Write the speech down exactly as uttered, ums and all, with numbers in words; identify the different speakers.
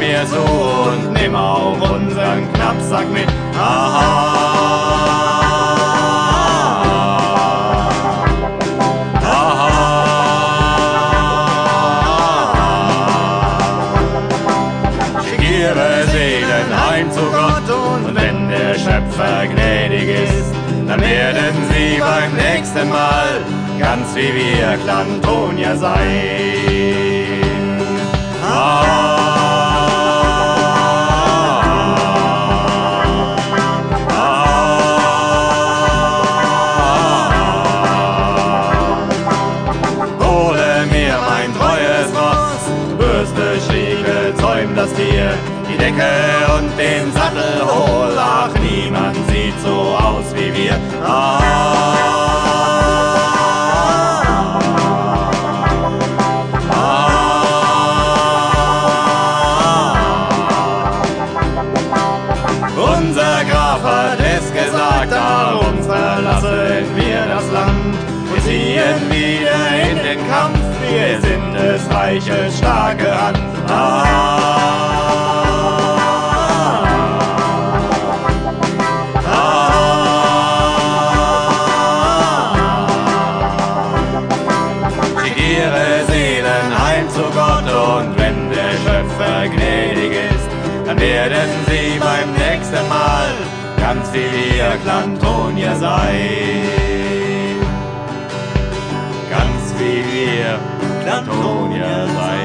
Speaker 1: mir zu und nimm auch unseren Knappsack mit. Aha. Ihre Seelen heim zu Gott, und wenn der Schöpfer gnädig ist, dann werden sie beim nächsten Mal ganz wie wir Clantonier sein. Ah. Das Tier, die Decke und den Sattel hoch, ach, niemand sieht so aus wie wir. Ah. Ah. Unser Graf hat es gesagt, darum verlassen wir das Land. Wir ziehen wieder in den Kampf, wir sind des Reiches starke Hand. Ah. Zu Gott, und wenn der Schöpfer gnädig ist, dann werden sie beim nächsten Mal ganz wie wir Clantonier sein. Ganz wie wir Clantonier sein.